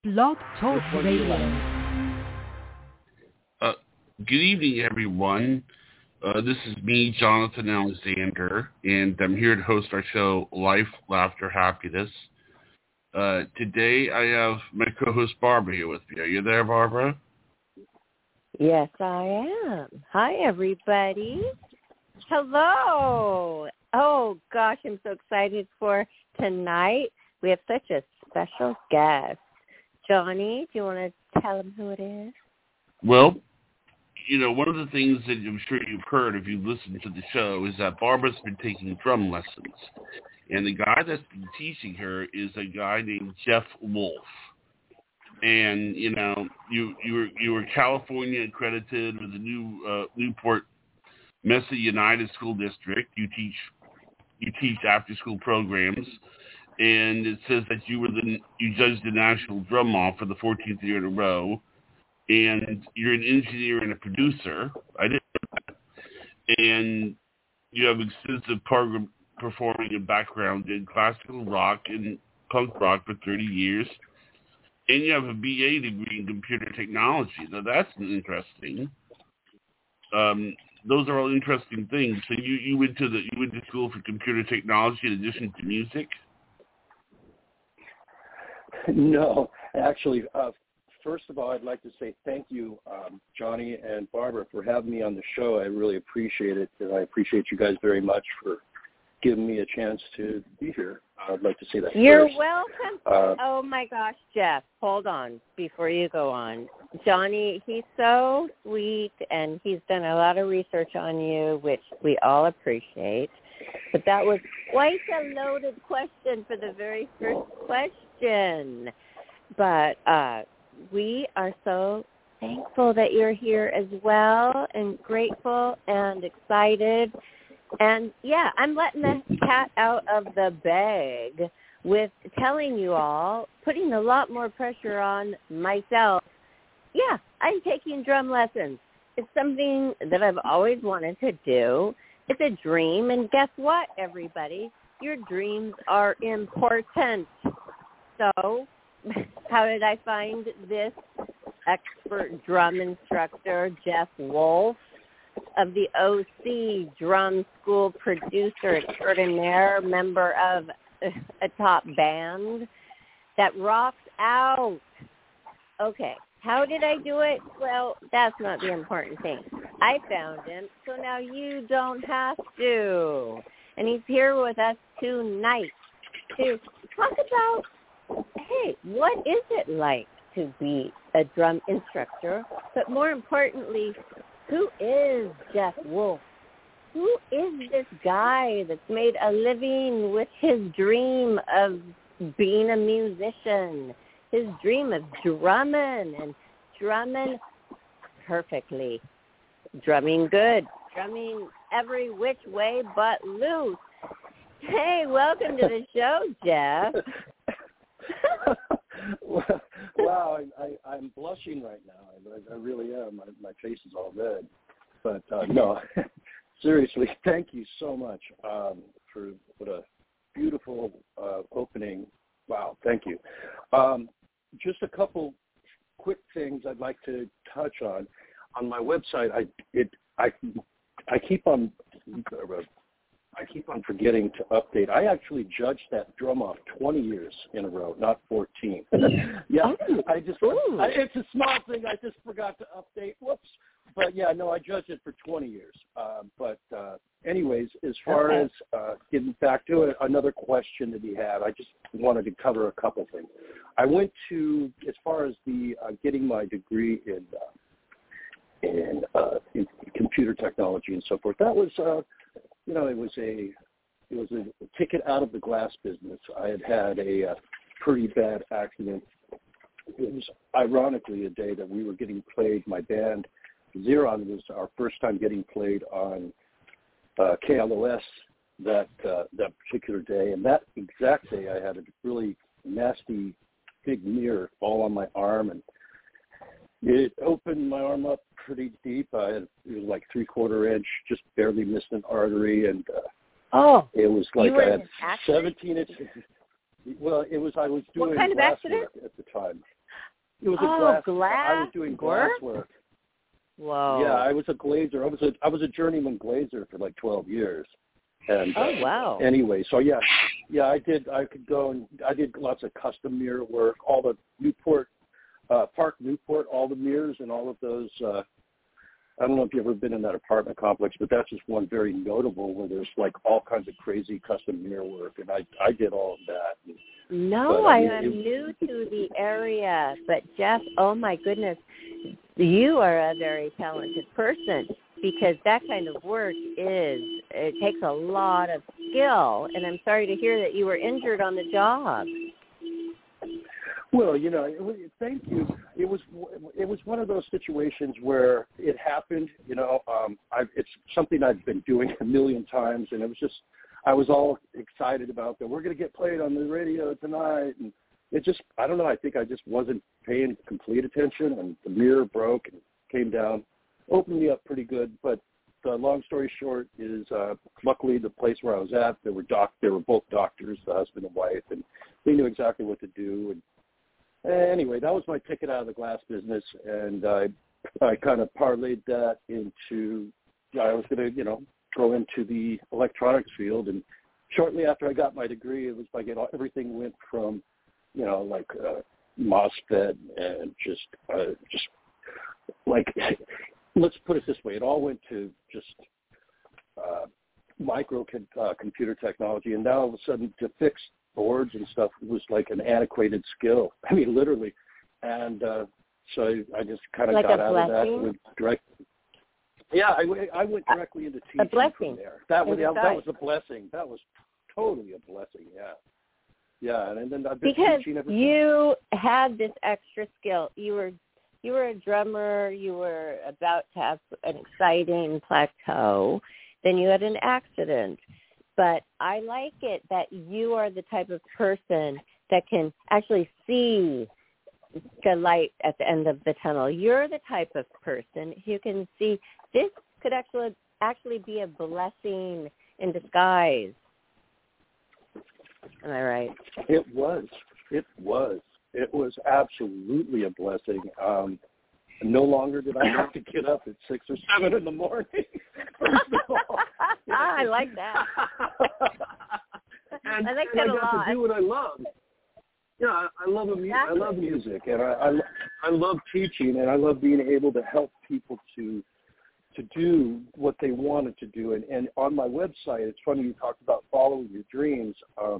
Blog Talk Radio. Good evening, everyone. This is me, Jonathan Alexander, and I'm here to host our show, Life, Laughter, Happiness. Today, I have my co-host, Barbara, here with me. Are you there, Barbara? Yes, I am. Hi, everybody. Hello. Oh, gosh, I'm so excited for tonight. We have such a special guest. Johnny, do you want to tell him who it is? Well, you know, one of the things that I'm sure you've heard if you've listened to the show is that Barbara's been taking drum lessons. And the guy that's been teaching her is a guy named Jeff Wolf. And, you know, you were California accredited with the new Newport Mesa United School District. You teach after-school programs. And it says that you judged the National Drum Off for the 14th year in a row, and you're an engineer and a producer. I didn't know that. And you have extensive performing and background in classical rock and punk rock for 30 years, and you have a BA degree in computer technology. Now that's interesting. Those are all interesting things. So you went to school for computer technology in addition to music? No, actually, first of all, I'd like to say thank you, Johnny and Barbara, for having me on the show. I really appreciate it, and I appreciate you guys very much for giving me a chance to be here. I'd like to say that You're first. welcome. Oh, my gosh, Jeff, hold on before you go on. Johnny, he's so sweet, and he's done a lot of research on you, which we all appreciate. But that was quite a loaded question for the very first question. But we are so thankful that you're here as well, and grateful and excited. And, yeah, I'm letting the cat out of the bag with telling you all, putting a lot more pressure on myself. Yeah, I'm taking drum lessons. It's something that I've always wanted to do. It's a dream, and guess what, everybody? Your dreams are important. So how did I find this expert drum instructor, Jeff Wolf, of the OC Drum School, producer extraordinaire, member of a top band that rocks out? Okay. How did I do it? Well, that's not the important thing. I found him, so now you don't have to. And he's here with us tonight to talk about, hey, what is it like to be a drum instructor? But more importantly, who is Jeff Wolf? Who is this guy that's made a living with his dream of being a musician? His dream of drumming perfectly, drumming good, drumming every which way but loose. Hey, welcome to the show, Jeff. Wow, I'm blushing right now. I really am. My face is all red. But no, seriously, thank you so much for what a beautiful opening. Wow, thank you. Just a couple quick things I'd like to touch on. On my website, I keep on forgetting to update. I actually judged that drum off 20 years in a row, not 14. Yeah, it's a small thing. I just forgot to update. Whoops. But yeah, no, I judged it for 20 years. But anyways, as far as getting back to another question that he had, I just wanted to cover a couple things. I went to, as far as the getting my degree in computer technology and so forth. That was, it was a ticket out of the glass business. I had a pretty bad accident. It was ironically a day that we were getting played. My band Xeron was our first time getting played on KLOS that particular day, and that exact day I had a really nasty big mirror fall on my arm, and it opened my arm up pretty deep. It was like 3/4 inch, just barely missed an artery, and it was like I had 17 inches. Well, it was. I was doing what kind of accident at the time. It was a glass. I was doing glass work. Whoa. Yeah, I was a glazer. I was a journeyman glazer for like 12 years. And wow. Anyway, so yeah, I did lots of custom mirror work, all the Newport, Park Newport, all the mirrors and all of those. I don't know if you've ever been in that apartment complex, but that's just one very notable where there's like all kinds of crazy custom mirror work, and I did all of that. I am new to the area, but Jeff, oh my goodness, you are a very talented person, because that kind of work it takes a lot of skill, and I'm sorry to hear that you were injured on the job. Well, thank you. It was one of those situations where it happened. It's something I've been doing a million times, and it was just I was all excited about that. We're going to get played on the radio tonight, and it just I don't know. I think I just wasn't paying complete attention, and the mirror broke and came down, opened me up pretty good. But the long story short is, luckily the place where I was at, they were both doctors, the husband and wife, and they knew exactly what to do. And anyway, that was my ticket out of the glass business, and I kind of parlayed that into I was going to go into the electronics field. And shortly after I got my degree, it was like everything went from like MOSFET and just like let's put it this way, it all went to just computer technology, and now all of a sudden to fix boards and stuff was like an antiquated skill. I mean, literally. And so I just kind of like got out of that and went direct. Yeah, I went directly into teaching from there. That was a blessing. That was totally a blessing. Yeah. Yeah, and then I've been teaching ever since. You had this extra skill. You were a drummer. You were about to have an exciting plateau. Then you had an accident. But I like it that you are the type of person that can actually see the light at the end of the tunnel. You're the type of person who can see this could actually be a blessing in disguise. Am I right? It was. It was absolutely a blessing. No longer did I have to get up at 6 or 7 in the morning. First of all, I like that. and I like that a lot. I got to do what I love. Yeah, I love music, and I love teaching, and I love being able to help people to do what they wanted to do. And on my website, it's funny you talked about following your dreams.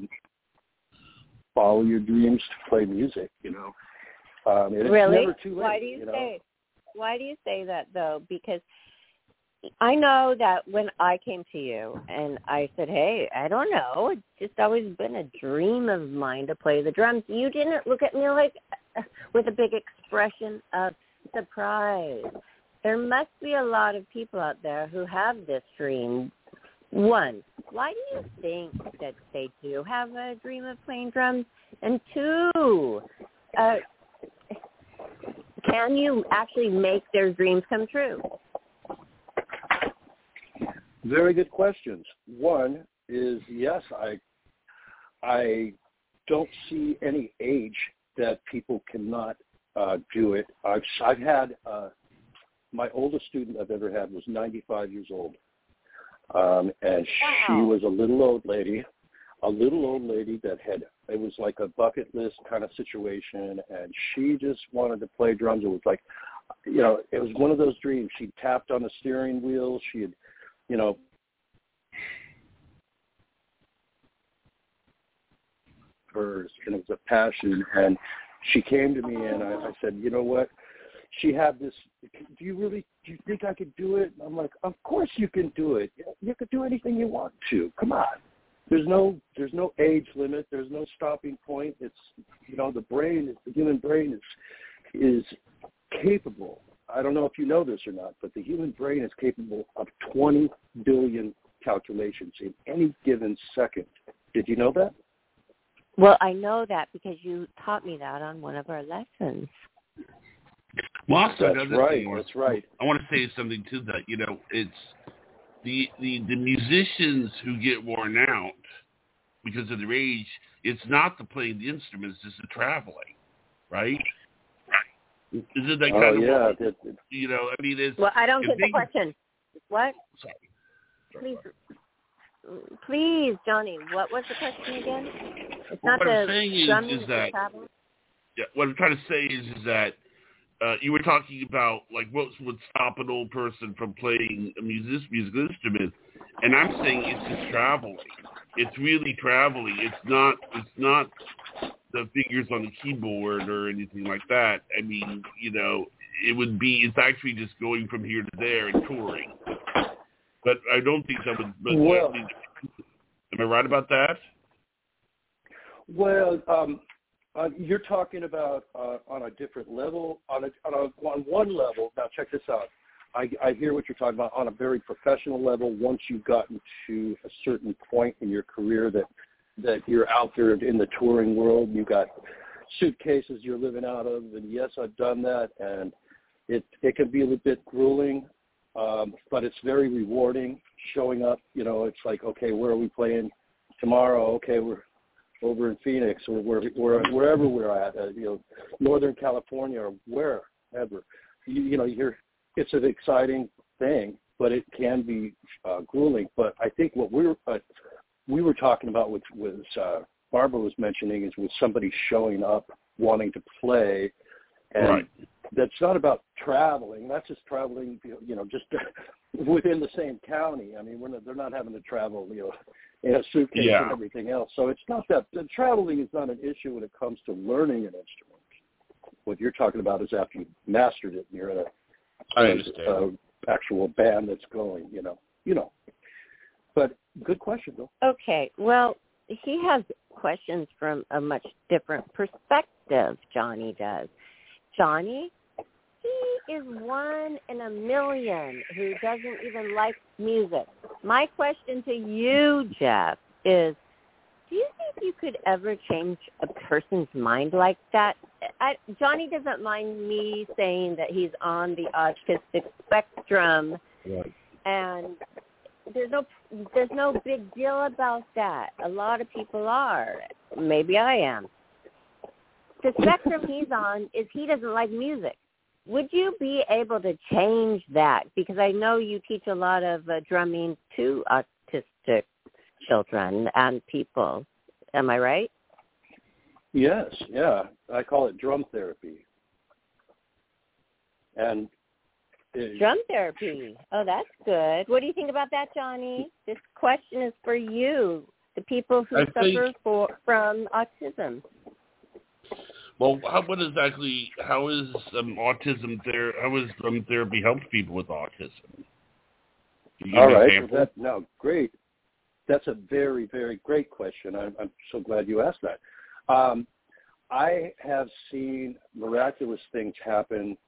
Follow your dreams to play music. It's really? never too late. Why do you say that though? Because I know that when I came to you and I said, hey, I don't know, it's just always been a dream of mine to play the drums. You didn't look at me like with a big expression of surprise. There must be a lot of people out there who have this dream. One, why do you think that they do have a dream of playing drums? And two, can you actually make their dreams come true? Very good questions. One is, yes, I don't see any age that people cannot do it. I've had my oldest student I've ever had was 95 years old, and she was a little old lady that it was like a bucket list kind of situation, and she just wanted to play drums. It was like, it was one of those dreams. She tapped on the steering wheel. She had, hers, and it was a passion. And she came to me, and I said, you know what? She had this. Do you think I could do it? I'm like, of course you can do it. You could do anything you want to. Come on. There's no age limit. There's no stopping point. It's the human brain is capable. I don't know if you know this or not, but the human brain is capable of 20 billion calculations in any given second. Did you know that? Well, I know that because you taught me that on one of our lessons. Well, also, that's right. That's right. I want to say something to that. It's the musicians who get worn out because of their age. It's not the playing the instruments; it's the traveling, right? Is it that kind of yeah. I mean, it's... Well, I don't get the question. What? Sorry. Please, Johnny, what was the question again? It's not what the I'm saying drumming, is that... travel? Yeah, what I'm trying to say is that you were talking about, like, what would stop an old person from playing a musical instrument, and I'm saying it's just traveling. It's really traveling. It's not the figures on the keyboard or anything like that. I mean, it's actually just going from here to there and touring. But I don't think that would... Well, am I right about that? Well, you're talking about on a different level, on one level. Now, check this out. I hear what you're talking about on a very professional level. Once you've gotten to a certain point in your career that you're out there in the touring world, you've got suitcases you're living out of, and yes, I've done that, and it can be a little bit grueling, but it's very rewarding. Showing up, it's like, okay, where are we playing tomorrow? Okay, we're over in Phoenix or wherever we're at, Northern California or wherever. You hear it's an exciting thing, but it can be grueling. But I think what we were talking about with Barbara was mentioning is with somebody showing up wanting to play, and right. That's not about traveling. That's just traveling, just within the same county. I mean, they're not having to travel, in a suitcase and everything else. So it's not that the traveling is not an issue when it comes to learning an instrument. What you're talking about is after you've mastered it, and you're in a actual band that's going, But good question, though. Okay. Well, he has questions from a much different perspective, Johnny does. Johnny, he is one in a million who doesn't even like music. My question to you, Jeff, is do you think you could ever change a person's mind like that? Johnny doesn't mind me saying that he's on the autistic spectrum, right. And there's no big deal about that. A lot of people are. Maybe I am. The spectrum he's on is he doesn't like music. Would you be able to change that? Because I know you teach a lot of drumming to autistic children and people. Am I right? Yes, yeah. I call it drum therapy. And drum therapy. Oh, that's good. What do you think about that, Johnny? This question is for you, the people who suffer from autism. Well, how is autism how is drum therapy helps people with autism? All right. Great. That's a very, very great question. I'm so glad you asked that. I have seen miraculous things happen.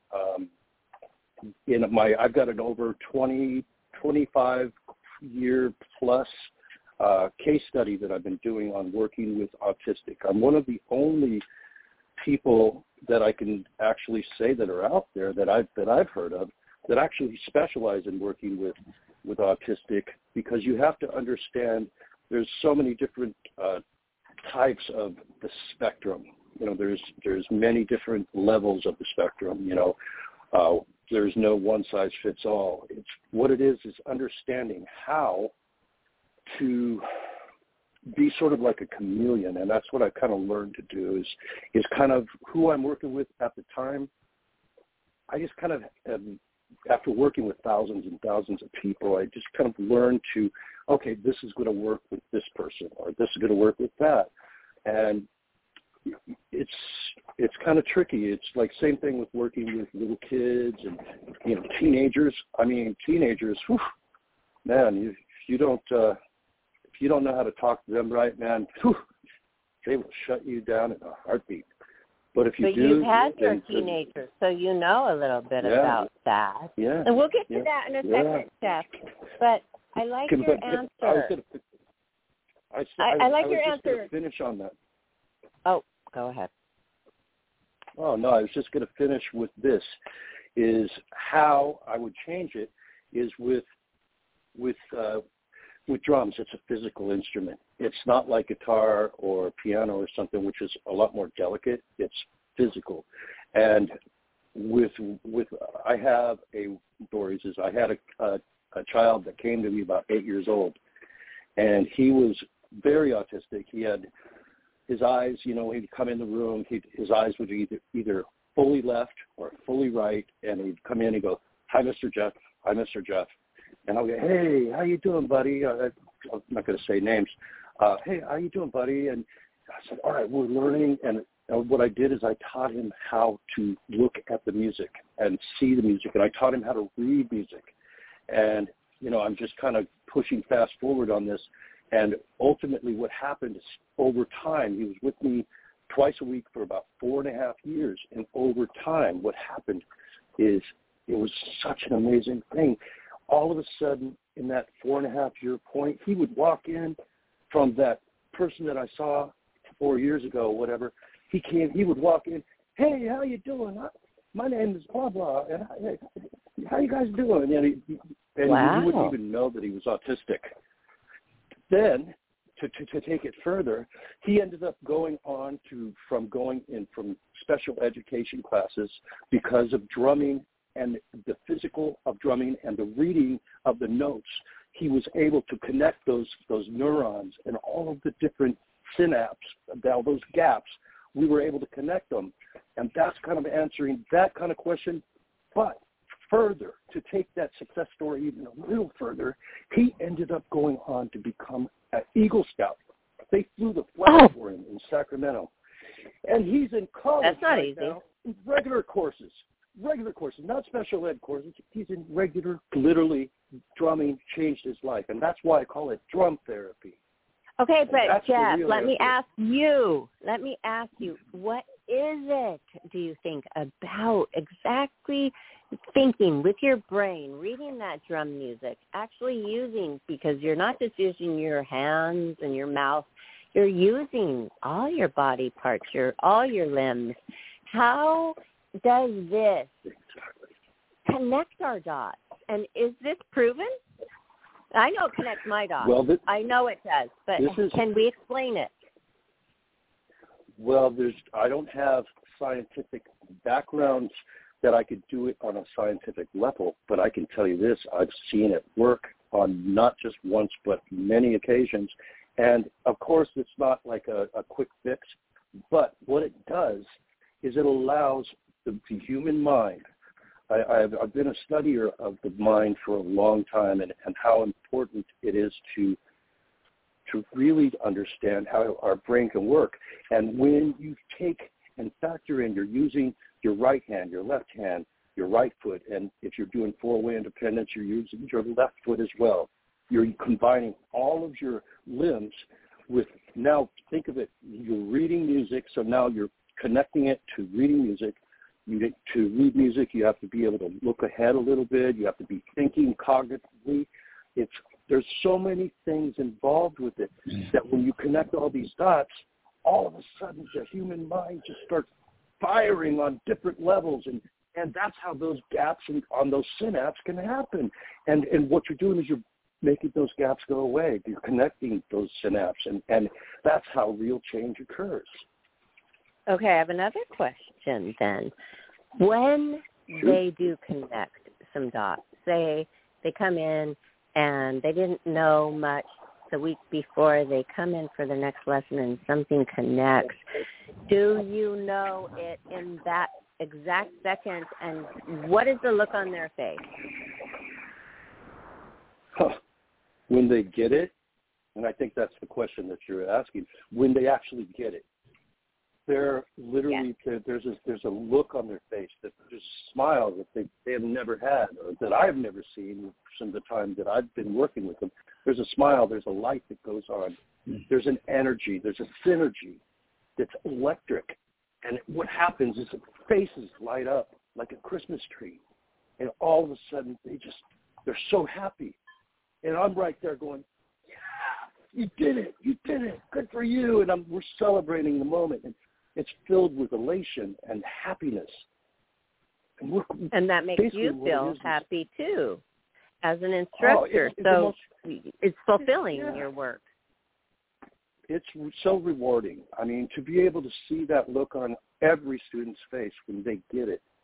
I've got an over 25 year plus case study that I've been doing on working with autistic. I'm one of the only people that I can actually say that are out there that I've heard of that actually specialize in working with autistic, because you have to understand there's so many different types of the spectrum. There's many different levels of the spectrum. There's no one size fits all. It's what it is understanding how to be sort of like a chameleon, and that's what I kind of learned to do is kind of who I'm working with at the time. I just kind of, after working with thousands and thousands of people, I just kind of learned to, okay, this is going to work with this person, or this is going to work with that. And it's kind of tricky. It's like same thing with working with little kids and teenagers. I mean, teenagers, whew, man, if you don't know how to talk to them right, man, whew, they will shut you down in a heartbeat. But if you do, you've had your teenagers, so you know a little bit about that. Yeah. And we'll get to that in a second, Jeff. But I like your answer. I like your answer. Finish on that. Oh, go ahead. Oh, no, I was just going to finish with this, is how I would change it is with drums. It's a physical instrument. It's not like guitar or piano or something, which is a lot more delicate. It's physical. And I have I had a child that came to me about 8 years old, and he was very autistic. He had his eyes, he'd come in the room, his eyes would either fully left or fully right, and he'd come in and go, "Hi, Mr. Jeff. Hi, Mr. Jeff." And I'll go, "Hey, how you doing, buddy?" I'm not going to say names. "Hey, how you doing, buddy?" And I said, "All right, we're learning." And what I did is I taught him how to look at the music and see the music, and I taught him how to read music. And, I'm just kind of pushing fast forward on this. And ultimately what happened is over time, he was with me twice a week for about 4.5 years. And over time, what happened is it was such an amazing thing. All of a sudden, in that 4.5-year point, he would walk in from that person that I saw 4 years ago, whatever. He would walk in, "Hey, how you doing? My name is blah, blah, and how you guys doing?" And Wow. He wouldn't even know that he was autistic. Then, to take it further, he ended up going from special education classes because of drumming and the physical of drumming and the reading of the notes. He was able to connect those neurons and all of the different synapses, all those gaps. We were able to connect them, and that's kind of answering that kind of question. But further, to take that success story even a little further, he ended up going on to become an Eagle Scout. They flew the flag for him in Sacramento, and he's in college. That's not right easy. now, in regular courses, not special ed courses. He's in regular, literally, drumming changed his life, and that's why I call it drum therapy. Okay, but Jeff, let me answer. ask you, what is it, do you think, about exactly thinking with your brain, reading that drum music, actually using, because you're not just using your hands and your mouth, you're using all your body parts, all your limbs. How does this connect our dots? And is this proven? I know it connects my dots. Well, I know it does, but can we explain it? Well, I don't have scientific backgrounds that I could do it on a scientific level, but I can tell you this, I've seen it work on not just once, but many occasions. And, of course, it's not like a quick fix, but what it does is it allows the human mind. I've been a studier of the mind for a long time and how important it is to really understand how our brain can work. And when you take and factor in, you're using your right hand, your left hand, your right foot, and if you're doing four-way independence, you're using your left foot as well. You're combining all of your limbs with, now think of it, you're reading music, so now you're connecting it to reading music. To read music, you have to be able to look ahead a little bit. You have to be thinking cognitively. There's so many things involved with it that when you connect all these dots, all of a sudden the human mind just starts firing on different levels, and that's how those gaps on those synapses can happen. And what you're doing is you're making those gaps go away. You're connecting those synapses, and that's how real change occurs. Okay, I have another question then. When they do connect some dots, say they come in and they didn't know much the week before, they come in for the next lesson and something connects, do you know it in that exact second, and what is the look on their face? When they get it, and I think that's the question that you're asking, when they actually get it, they're literally, there's a look on their face, that there's a smile that they have never had, or that I've never seen from the time that I've been working with them. There's a smile, there's a light that goes on, there's an energy, there's a synergy that's electric. And what happens is the faces light up like a Christmas tree. And all of a sudden, they're so happy. And I'm right there going, yeah, you did it, good for you. And we're celebrating the moment. And it's filled with elation and happiness. And that makes you feel happy, too, as an instructor. It's fulfilling your work. It's so rewarding. I mean, to be able to see that look on every student's face when they get it,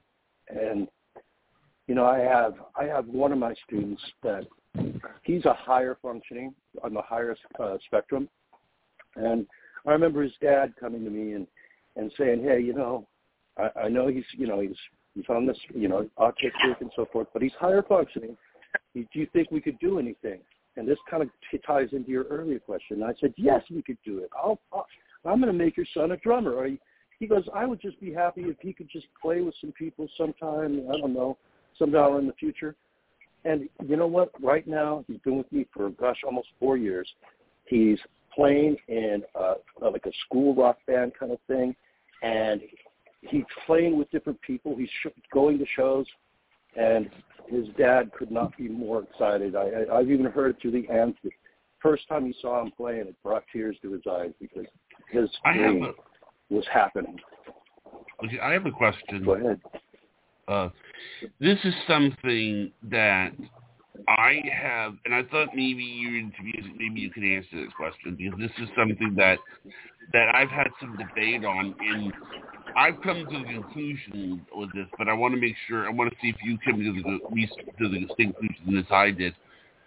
And I have one of my students that he's a higher functioning on the higher spectrum, and I remember his dad coming to me and saying, hey, I know he's on this, autistic and so forth, but he's higher functioning. Do you think we could do anything? And this kind of ties into your earlier question. And I said, yes, we could do it. I'm going to make your son a drummer. He goes, I would just be happy if he could just play with some people sometime, I don't know, sometime in the future. And you know what? Right now, he's been with me for, almost 4 years. He's playing in like a school rock band kind of thing, and he's playing with different people. He's going to shows, and his dad could not be more excited. I've even heard it through the anthem. First time he saw him playing, it brought tears to his eyes because his dream was happening. Okay, I have a question. Go ahead. This is something that I have, and I thought maybe you can answer this question, because this is something that I've had some debate on, and I've come to the conclusion with this, but I want to make sure, I want to see if you come to the same conclusion as I did.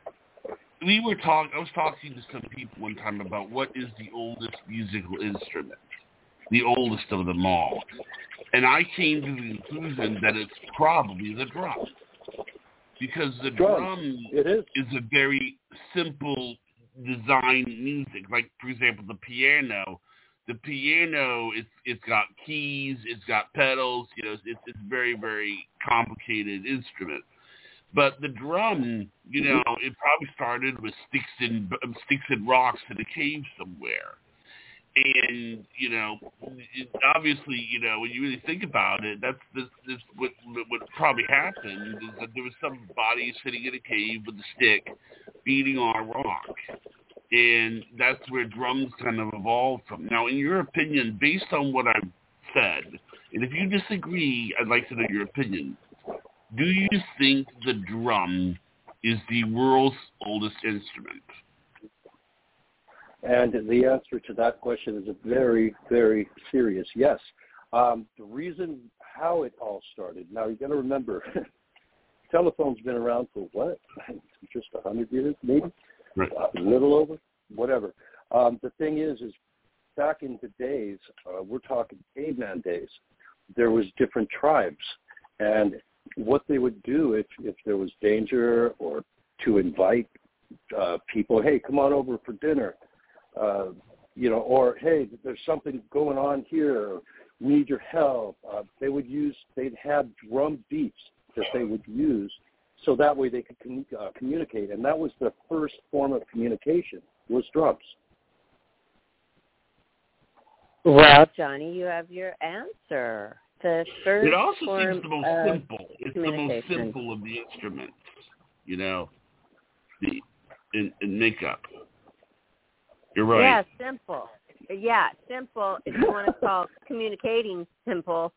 I was talking to some people one time about what is the oldest musical instrument, the oldest of them all. And I came to the conclusion that it's probably the drum. Because the drum is a very simple design music. Like, for example, the piano. The piano, it's got keys, it's got pedals, it's very, very complicated instrument. But the drum, it probably started with sticks and rocks in a cave somewhere. And, obviously, when you really think about it, that's what probably happened, is that there was some body sitting in a cave with a stick beating on a rock. And that's where drums kind of evolved from. Now, in your opinion, based on what I've said, and if you disagree, I'd like to know your opinion, do you think the drum is the world's oldest instrument? And the answer to that question is a very, very serious yes. The reason how it all started, now you got to remember, telephone's been around for what? Just 100 years, maybe? Right. A little over, whatever. The thing is back in the days, we're talking caveman days, there was different tribes. And what they would do if there was danger, or to invite people, hey, come on over for dinner, or hey, there's something going on here, we need your help. They'd have drum beats that they would use, so that way they could communicate. And that was the first form of communication, was drums. Well, Johnny, you have your answer. The first it also form seems the most simple. It's the most simple of the instruments, in makeup. You're right. Yeah, simple. Yeah, simple. If you want to call communicating simple.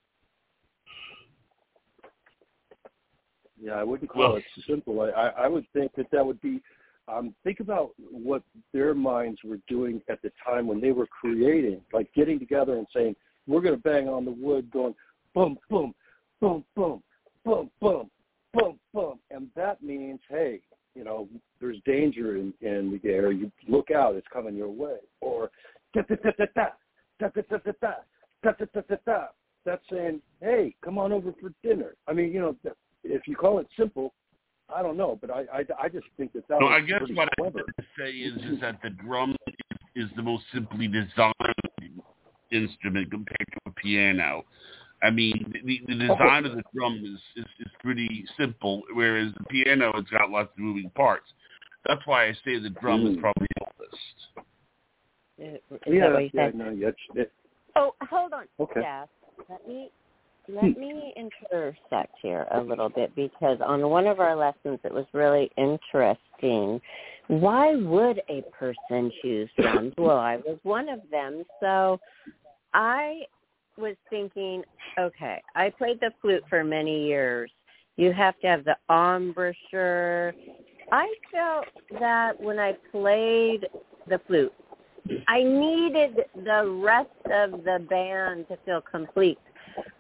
Yeah, I wouldn't call it simple. I would think that would be, think about what their minds were doing at the time when they were creating, like getting together and saying, we're going to bang on the wood going boom, boom, boom, boom, boom, boom, boom, boom. And that means, hey, there's danger in the air. You look out, it's coming your way. Or da-da-da-da-da, da-da-da-da-da, da-da-da-da-da. That's saying, hey, come on over for dinner. I mean, if you call it simple, I don't know, but I just think that was I guess pretty what clever. I would say is that the drum is the most simply designed instrument compared to a piano. I mean, the design of the drum is pretty simple, whereas the piano, it's got lots of moving parts. That's why I say the drum is probably the oldest. Oh, hold on, okay. Jeff. Let me intersect here a little bit, because on one of our lessons it was really interesting. Why would a person choose drums? Well, I was one of them, so I was thinking, okay, I played the flute for many years. You have to have the embouchure. I felt that when I played the flute, I needed the rest of the band to feel complete.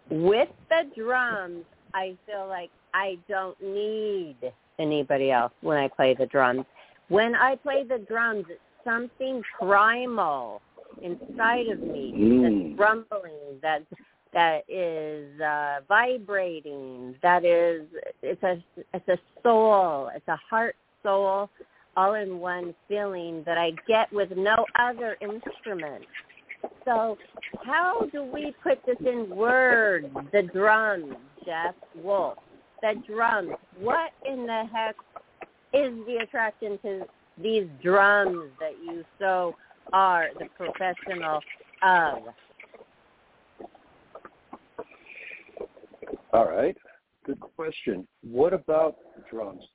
with the drums, I feel like I don't need anybody else when I play the drums. When I play the drums, it's something primal inside of me that's rumbling, that is vibrating. That is, it's a soul, it's a heart soul, all in one feeling that I get with no other instrument. So how do we put this in words? The drums, Jeff Wolf. The drums. What in the heck is the attraction to these drums that you so are the professional of? All right. Good question. What about drums?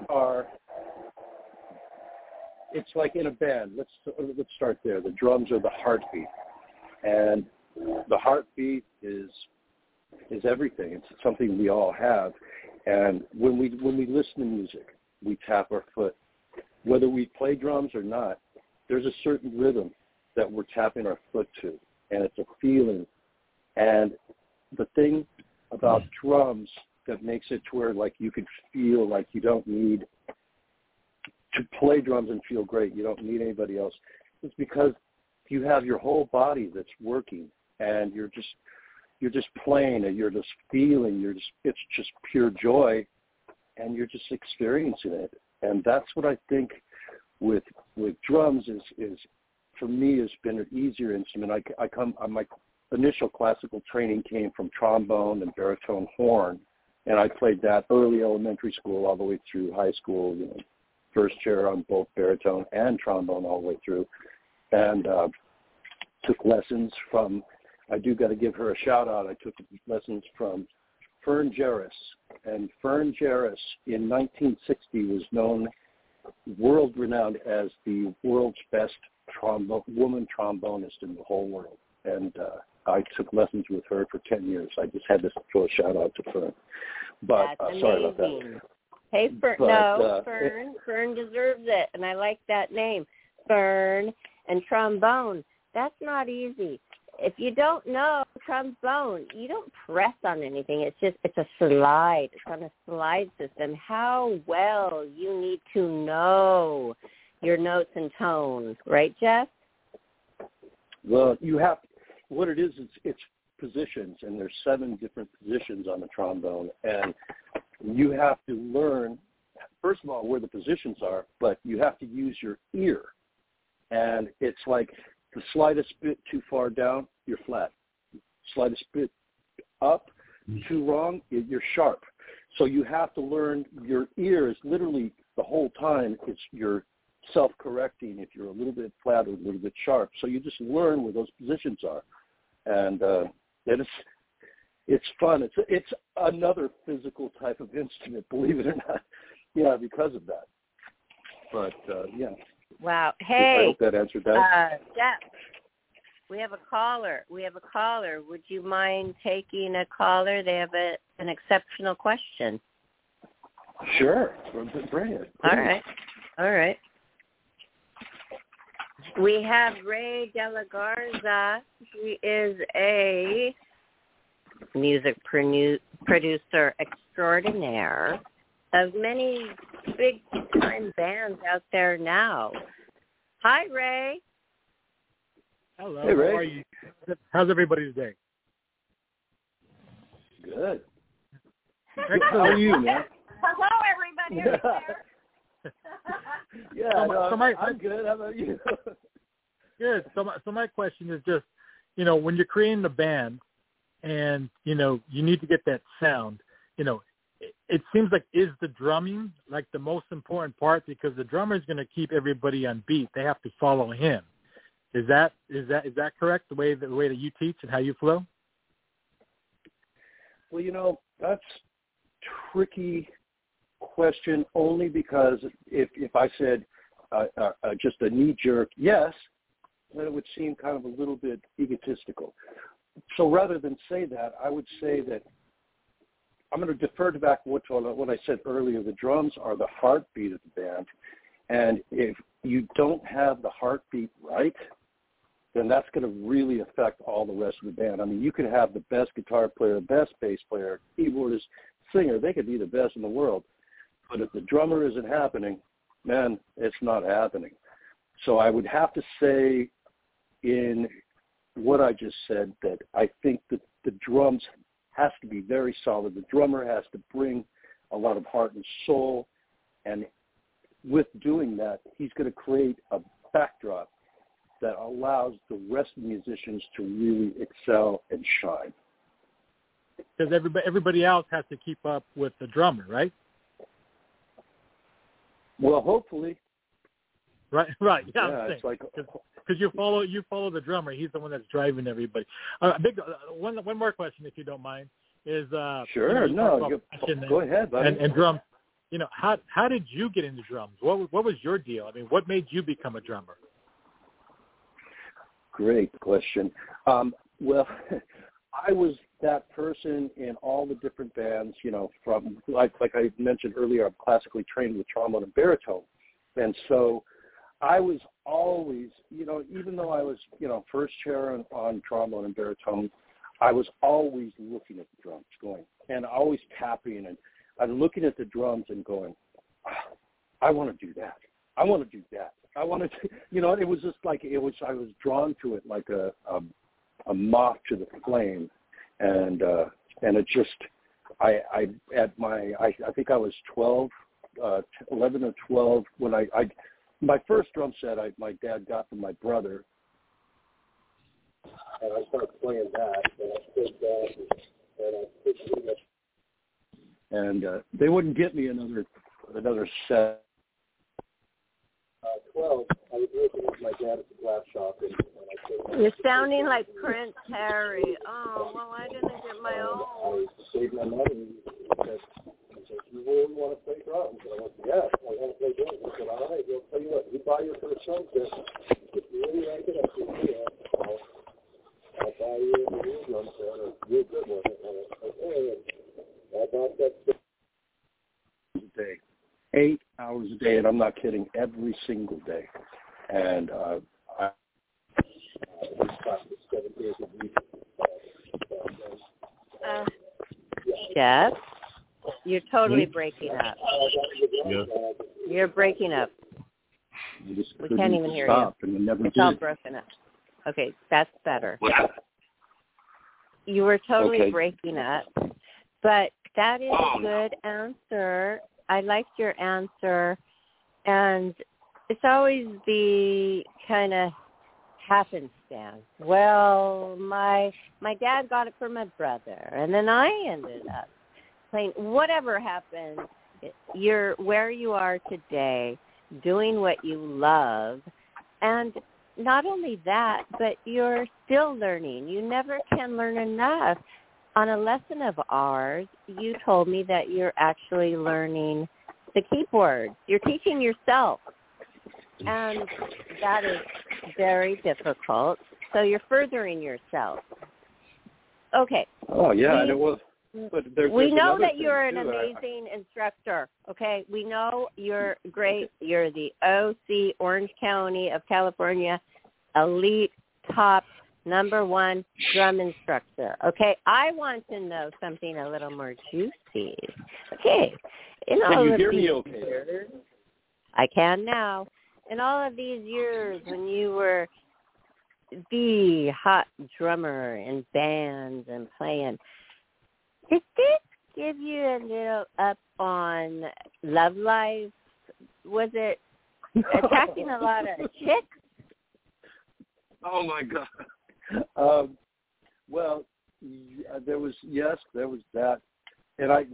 It's like in a band. Let's start there. The drums are the heartbeat. And the heartbeat is everything. It's something we all have. And when we listen to music, we tap our foot. Whether we play drums or not, there's a certain rhythm that we're tapping our foot to, and it's a feeling. And the thing about drums that makes it to where like you could feel like you don't need to play drums and feel great, you don't need anybody else, is because you have your whole body that's working, and you're just playing, and you're just feeling, it's just pure joy, and you're just experiencing it. And that's what I think with drums is for me has been an easier instrument. My initial classical training came from trombone and baritone horn, and I played that early elementary school all the way through high school, first chair on both baritone and trombone all the way through, and took lessons from, I do got to give her a shout out, I took lessons from Fern Jarris. And Fern Jarris in 1960 was known, world renowned as the world's best woman trombonist in the whole world. And I took lessons with her for 10 years. I just had to throw a shout out to Fern. But sorry about that. Hey, Fern. Fern deserves it, and I like that name, Fern. And trombone, that's not easy. If you don't know trombone, you don't press on anything. It's a slide. It's on a slide system. How well you need to know your notes and tones, right, Jeff? Well, what it is, it's positions, and there's 7 different positions on the trombone, and you have to learn, first of all, where the positions are, but you have to use your ear. And it's like the slightest bit too far down, you're flat. Slightest bit up, too wrong, you're sharp. So you have to learn, your ear is literally the whole time, you're self-correcting if you're a little bit flat or a little bit sharp. So you just learn where those positions are. And it's fun. It's another physical type of instrument, believe it or not. Yeah, because of that. But, yeah. Wow. Hey. I hope that answered that. Jeff, we have a caller. Would you mind taking a caller? They have an exceptional question. Sure. Bring it. All right. We have Ray De La Garza. He is a music producer extraordinaire of many big-time bands out there now. Hi, Ray. Hello. Hey, Ray. How are you? How's everybody today? Good. Excellent. How are you, man? Hello, everybody. Yeah, I'm good. How about you? Good. So my question is just, when you're creating a band and, you need to get that sound, it seems like, is the drumming like the most important part? Because the drummer is going to keep everybody on beat. They have to follow him. Is that correct? The way that you teach and how you flow? Well, that's tricky question only because if I said just a knee-jerk yes, then it would seem kind of a little bit egotistical. So rather than say that, I would say that I'm going to defer back to what I said earlier. The drums are the heartbeat of the band, and if you don't have the heartbeat right, then that's going to really affect all the rest of the band. I mean, you could have the best guitar player, best bass player, keyboardist, singer. They could be the best in the world. But if the drummer isn't happening, man, it's not happening. So I would have to say in what I just said that I think that the drums has to be very solid. The drummer has to bring a lot of heart and soul. And with doing that, he's going to create a backdrop that allows the rest of the musicians to really excel and shine. Because everybody else has to keep up with the drummer, right? Well, hopefully. Right. Yeah, it's like because you follow the drummer. He's the one that's driving everybody. One more question, if you don't mind, is sure. Go ahead, buddy. And drums. You know, how did you get into drums? What was your deal? I mean, what made you become a drummer? Great question. Well, I was that person in all the different bands, you know, from, like I mentioned earlier, I'm classically trained with trombone and baritone. And so I was always, you know, even though I was, you know, first chair on trombone and baritone, I was always looking at the drums going, and always tapping, and I'm looking at the drums and going, I want to do that. I want to do that. I want to, you know, it was just like, I was drawn to it like a moth to the flame. And it just, I think I was 11 or 12 when my first drum set my dad got from my brother. And I started playing that, and I played that, and I picked it up. And they wouldn't get me another set. 12, I was working with my dad at the glass shop. And you're sounding like Prince Harry. Oh, well, I didn't get my own. I saved my money. He said, you really want to play drums? And I went, yes, I want to play drums. He said, all right, well, tell you what, you buy your first drum set. If you really like it, I'll buy you a new drum set, a real good one. And I bought that a day. 8 hours a day, and I'm not kidding, every single day. And I practiced 7 days a week. Jeff, you're totally breaking up. Yeah. You're breaking up. We can't even hear you. It's all broken up. Okay, that's better. You were totally breaking up, but that is a good answer. I liked your answer, and it's always the kind of happenstance. Well, my dad got it from my brother, and then I ended up playing. Whatever happened, you're where you are today, doing what you love, and not only that, but you're still learning. You never can learn enough. On a lesson of ours, you told me that you're actually learning the keyboard. You're teaching yourself, and that is very difficult. So you're furthering yourself. Okay. Oh, yeah, and it was. But we know that you're an amazing instructor, okay? We know you're great. You're the OC, Orange County of California, elite, top, #1 drum instructor, okay? I want to know something a little more juicy. Okay. In all can you of hear these me okay? years, I can now. In all of these years when you were the hot drummer in bands and playing, did this give you a little up on love life? Was it attracting a lot of chicks? Oh, my God. Well, there was that. And I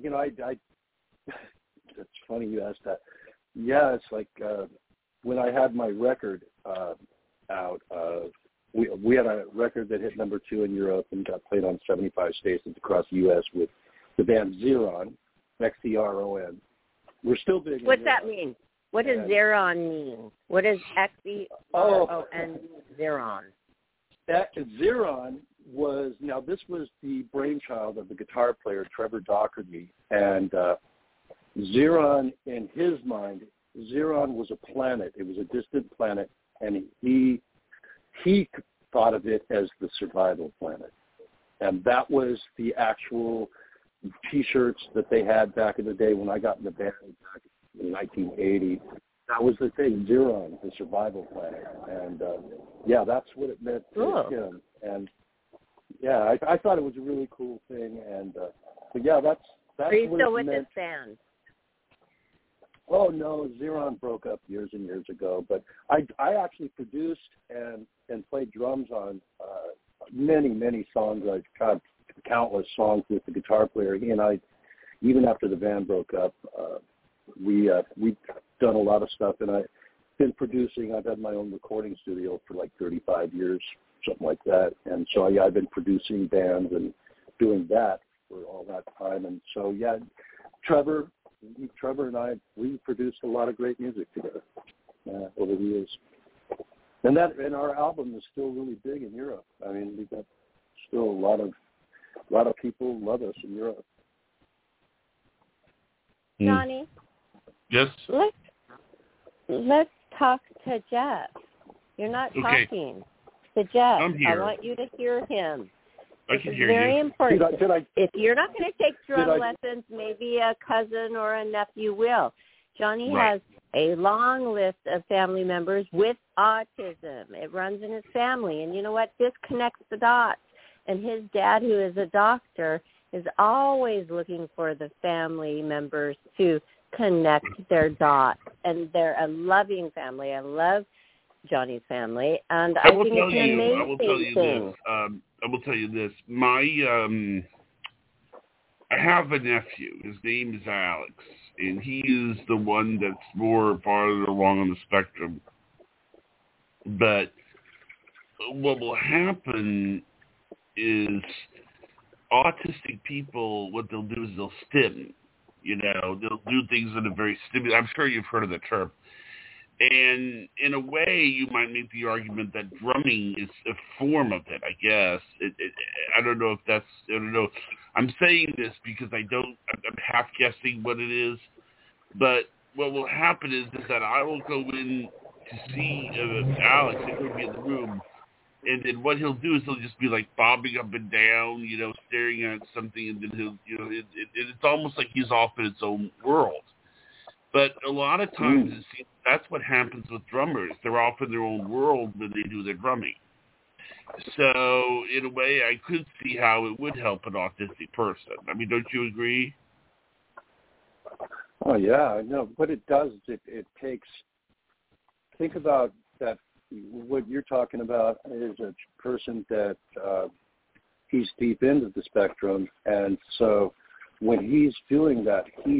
it's funny you asked that. Yeah, it's like when I had my record out, we had a record that hit #2 in Europe and got played on 75 stations across the U.S. with the band Xeron, Xeron. We're still big. What's that mean? What does Xeron mean? What is Xeron? Xeron. Xeron was, now this was the brainchild of the guitar player Trevor Docherty, and Xeron, in his mind, Xeron was a planet. It was a distant planet, and he thought of it as the Survival Planet. And that was the actual T-shirts that they had back in the day when I got in the band back in 1980. That was the thing, Zeron, the Survival Planet. And, yeah, that's what it meant to him. And, yeah, I thought it was a really cool thing. And, but, yeah, that's Are you what still it with meant. this band? Oh, no, Zeron broke up years and years ago. But I actually produced and played drums on many, many songs. I've got countless songs with the guitar player. He and I, even after the band broke up, we've done a lot of stuff. And I've been producing. I've had my own recording studio for like 35 years, something like that. And so, yeah, I've been producing bands and doing that for all that time. And so, yeah, Trevor and I, we produced a lot of great music together over the years. And our album is still really big in Europe. I mean, we've got still a lot of people love us in Europe. Johnny? Yes? Let's talk to Jeff. You're not talking to Jeff. I'm here. I want you to hear him. I can hear very you. important. Did if you're not going to take drum lessons, maybe a cousin or a nephew will. Johnny has a long list of family members with autism. It runs in his family. And you know what? This connects the dots. And his dad, who is a doctor, is always looking for the family members to connect their dots. And they're a loving family. I love Johnny's family. And I think it's an amazing thing. I will tell you this. I have a nephew. His name is Alex, and he is the one that's more farther along on the spectrum. But what will happen is autistic people, what they'll do is they'll stim. They'll do things in a very stimulating. I'm sure you've heard of the term. And in a way, you might make the argument that drumming is a form of it, I guess. I don't know if that's, I don't know. I'm saying this because I'm half guessing what it is. But what will happen is that I will go in to see Alex, and he'll be in the room. And then what he'll do is he'll just be like bobbing up and down, staring at something. And then it's almost like he's off in its own world. But a lot of times that's what happens with drummers. They're off in their own world when they do their drumming. So in a way, I could see how it would help an autistic person. I mean, don't you agree? Oh, yeah. No, what it does is it takes, think about that, what you're talking about is a person that he's deep into the spectrum. And so when he's doing that, he's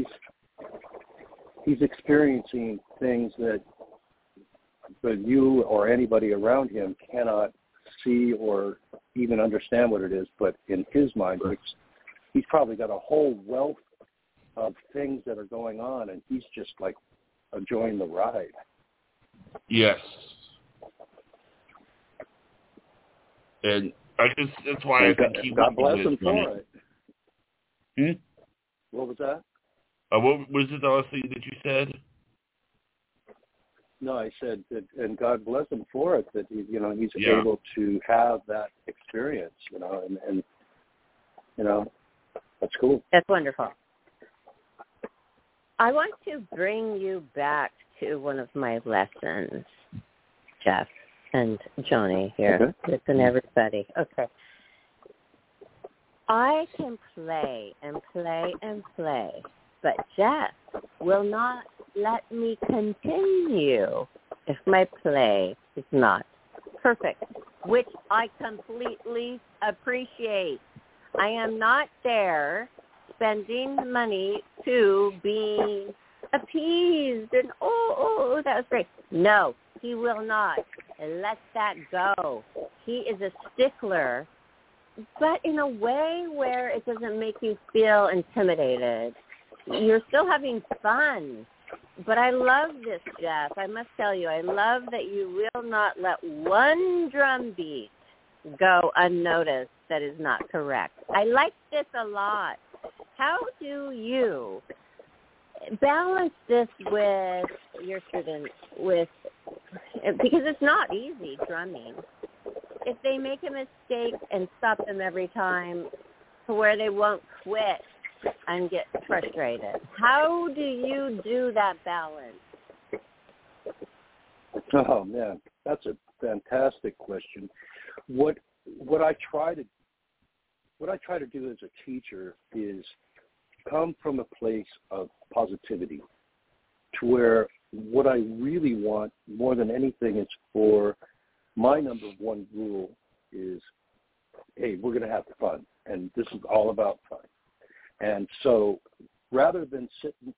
experiencing things that you or anybody around him cannot see or even understand what it is. But in his mind, he's probably got a whole wealth of things that are going on, and he's just like enjoying the ride. Yes. And I guess that's why I think God bless him for it. What was that? What was it the last thing that you said? No, I said that, and God bless him for it, that he's able to have that experience, and that's cool. That's wonderful. I want to bring you back to one of my lessons, Jeff and Johnny here. Okay. Listen, everybody. Okay. I can play and play and play, but Jeff will not let me continue if my play is not perfect, which I completely appreciate. I am not there spending money to be appeased and, oh, that was great. No, he will not. Let that go. He is a stickler, but in a way where it doesn't make you feel intimidated. You're still having fun. But I love this, Jeff. I must tell you, I love that you will not let one drum beat go unnoticed that is not correct. I like this a lot. How do you balance this with your students, because it's not easy drumming. if they make a mistake and stop them every time to where they won't quit and get frustrated? How do you do that balance? Oh man, that's a fantastic question. What I try to do as a teacher is come from a place of positivity, to where what I really want more than anything is for my number one rule is, hey, we're going to have fun, and this is all about fun. And so rather than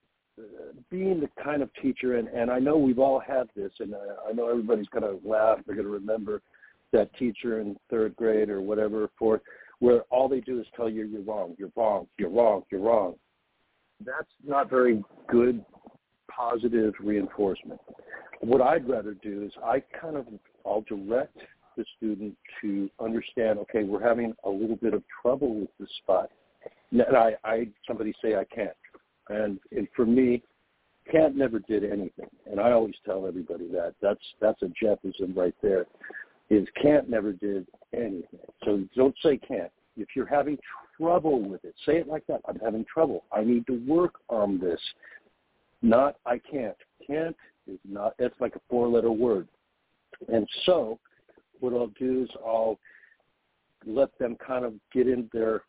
being the kind of teacher, and I know we've all had this, and I know everybody's going to laugh, they're going to remember that teacher in third grade or whatever, fourth, where all they do is tell you you're wrong, you're wrong, you're wrong, you're wrong. That's not very good, positive reinforcement. What I'd rather do is I'll direct the student to understand, okay, we're having a little bit of trouble with this spot. And somebody say I can't. And for me, can't never did anything. And I always tell everybody that. That's a Jeffism right there, is can't never did anything. So don't say can't. If you're having trouble with it, say it like that. I'm having trouble. I need to work on this. Not I can't. Can't is not, that's like a four-letter word. And so what I'll do is I'll let them kind of get in their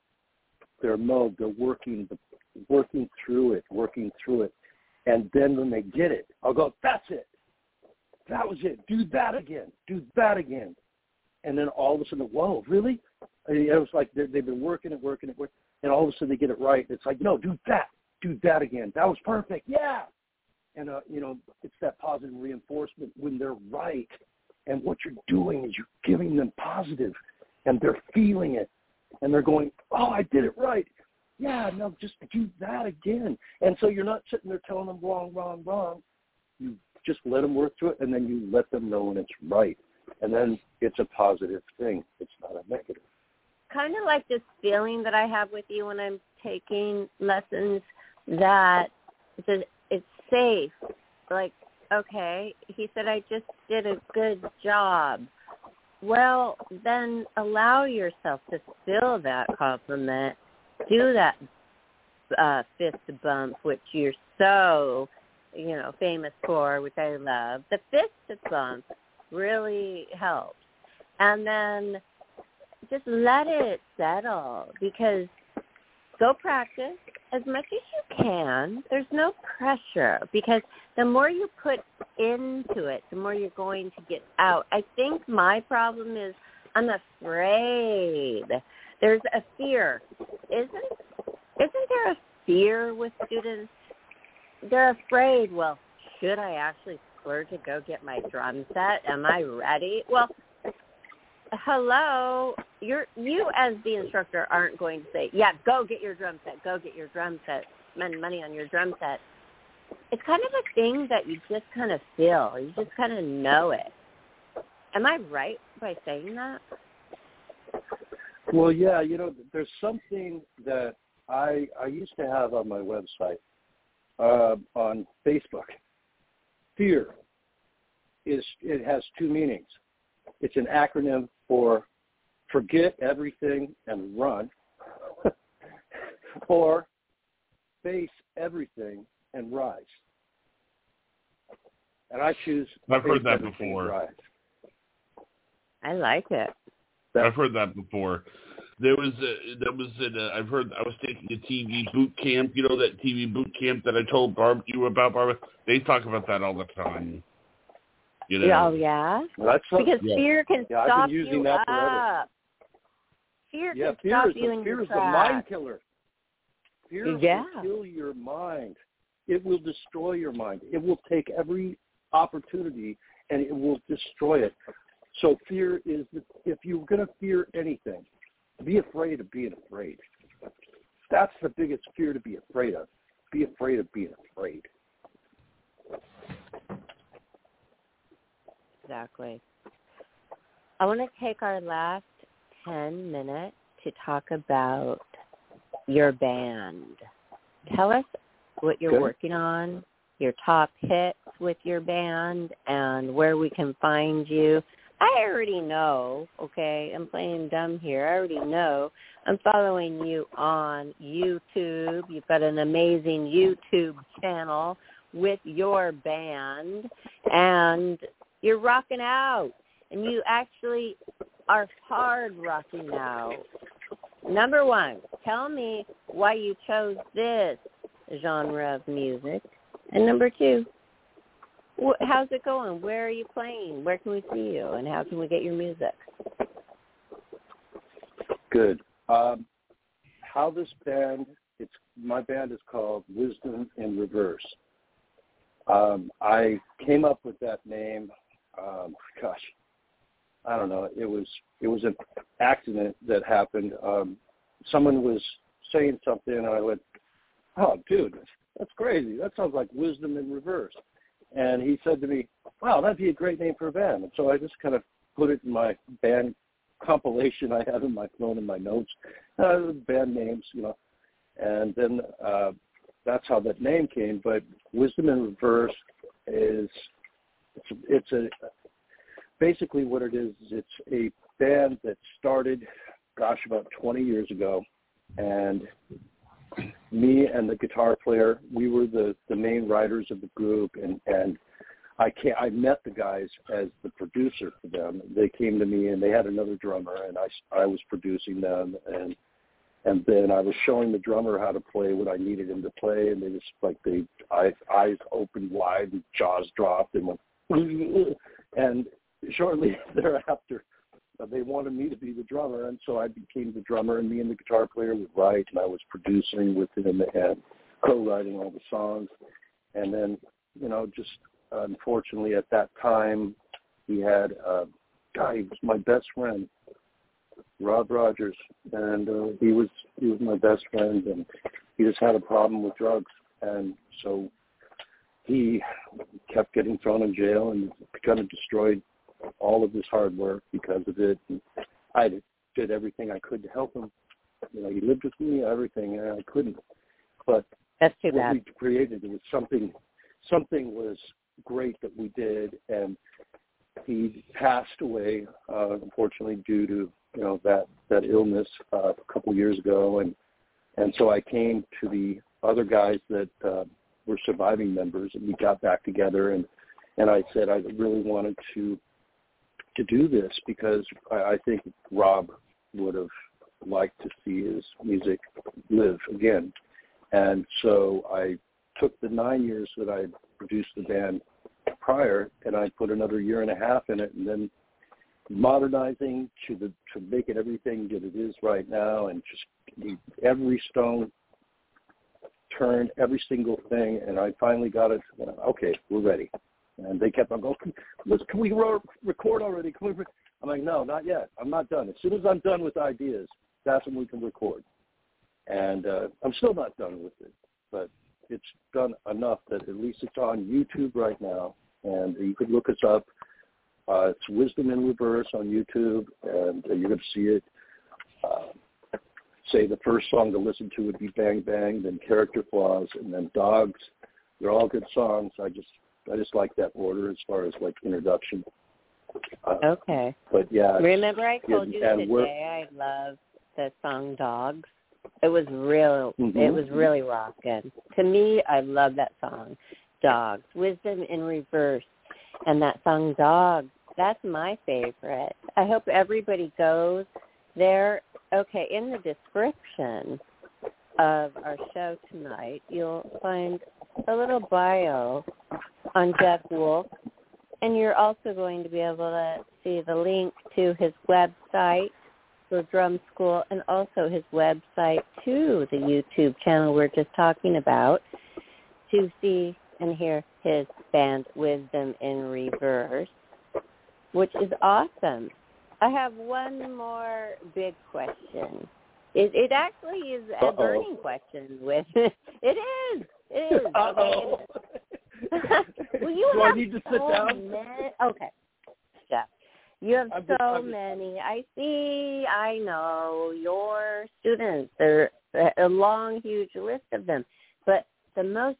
mode. They're working through it. And then when they get it, I'll go, that's it. That was it. Do that again. Do that again. And then all of a sudden, whoa, really? It was like they've been working, and all of a sudden they get it right. It's like, no, do that again. That was perfect. Yeah. And, it's that positive reinforcement when they're right. And what you're doing is you're giving them positive, and they're feeling it. And they're going, oh, I did it right. Yeah, no, just do that again. And so you're not sitting there telling them wrong. You just let them work through it, and then you let them know when it's right. And then it's a positive thing. It's not a negative. Kind of like this feeling that I have with you when I'm taking lessons that it's safe. Like, okay, he said I just did a good job. Well, then allow yourself to feel that compliment. Do that fist bump, which you're so, famous for, which I love. The fist bump really helps. And then just let it settle, because go practice as much as you can. There's no pressure, because the more you put into it, the more you're going to get out. I think my problem is I'm afraid. There's a fear. Isn't there a fear with students? They're afraid, well, should I actually splurge to go get my drum set? Am I ready? Well, hello, you as the instructor aren't going to say, yeah, go get your drum set, spend money on your drum set. It's kind of a thing that you just kind of feel. You just kind of know it. Am I right by saying that? Well, yeah, there's something that I used to have on my website, on Facebook. Fear it has two meanings. It's an acronym for forget everything and run, or face everything and rise. And I choose I've heard that everything before. And rise. I like it. I've heard that before. I was taking a TV boot camp. You know that TV boot camp that I told you about, Barbara? They talk about that all the time. Oh, yeah? Well, because fear can stop I've been using you that up. Fear can fear stop you in your is the tracks. mind killer. Fear will kill your mind. It will destroy your mind. It will take every opportunity, and it will destroy it. So fear is, if you're going to fear anything, be afraid of being afraid. That's the biggest fear to be afraid of. Be afraid of being afraid. Exactly. I want to take our last 10 minutes to talk about your band. Tell us what you're working on, your top hits with your band, and where we can find you. I already know, okay, I'm playing dumb here. I already know. I'm following you on YouTube. You've got an amazing YouTube channel with your band, and you're rocking out. And you actually are hard rocking out. Number one, tell me why you chose this genre of music. And number two, how's it going? Where are you playing? Where can we see you? And how can we get your music? Good. How this band, my band is called Wisdom in Reverse. I came up with that name, I don't know. It was an accident that happened. Someone was saying something, and I went, "Oh, dude, that's crazy. That sounds like Wisdom in Reverse." And he said to me, "Wow, that'd be a great name for a band." And so I just kind of put it in my band compilation I have in my phone in my notes, band names, And then that's how that name came. But Wisdom in Reverse is basically what it is. It's a band that started, about 20 years ago, and me and the guitar player, we were the main writers of the group, and I met the guys as the producer for them. They came to me, and they had another drummer, and I was producing them, and then I was showing the drummer how to play what I needed him to play, and they just eyes opened wide and jaws dropped and went, and shortly thereafter, they wanted me to be the drummer, and so I became the drummer, and me and the guitar player would write, and I was producing with him and co-writing all the songs. And then, just unfortunately at that time, he had a guy, he was my best friend, Rob Rogers, and he was my best friend, and he just had a problem with drugs, and so he kept getting thrown in jail and kind of destroyed all of his hard work because of it. And I did everything I could to help him. He lived with me, everything, and I couldn't. But that's too what bad. we created, it was something was great that we did, and he passed away, unfortunately, due to that illness a couple years ago, and so I came to the other guys that were surviving members, and we got back together, and I said I really wanted to do this because I think Rob would have liked to see his music live again. And so I took the 9 years that I produced the band prior, and I put another year and a half in it, and then modernizing to make it everything that it is right now, and just every stone turned, every single thing, and I finally got it. Okay, we're ready. And they kept on going, can we record already? I'm like, no, not yet. I'm not done. As soon as I'm done with ideas, that's when we can record. And I'm still not done with it, but it's done enough that at least it's on YouTube right now, and you could look us up. It's Wisdom in Reverse on YouTube, and you're going to see it. Say the first song to listen to would be Bang Bang, then Character Flaws, and then Dogs. They're all good songs. I just like that order as far as introduction. Okay. But yeah. Remember I told you today I love the song Dogs? It was real. Mm-hmm. It was really rocking. To me, I love that song, Dogs. Wisdom in Reverse. And that song Dogs, that's my favorite. I hope everybody goes there. Okay, in the description of our show tonight, you'll find a little bio on Jeff Wolf, and you're also going to be able to see the link to his website for Drum School, and also his website to the YouTube channel we're just talking about, to see and hear his band Wisdom in Reverse, which is awesome. I have one more big question. It actually is a burning question with it is. Uh-oh. Well, you Do have I need to sit down? Okay. Jeff, you have so many. I know your students. There's a long, huge list of them. But the most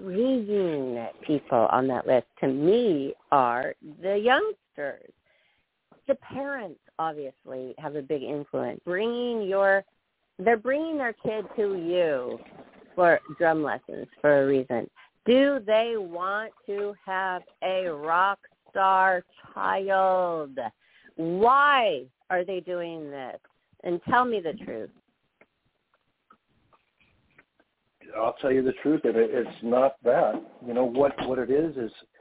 intriguing people on that list to me are the youngsters. the parents obviously have a big influence. They're bringing their kid to you for drum lessons for a reason. Do they want to have a rock star child? Why are they doing this? And tell me the truth. I'll tell you the truth. It's not that. You know what it is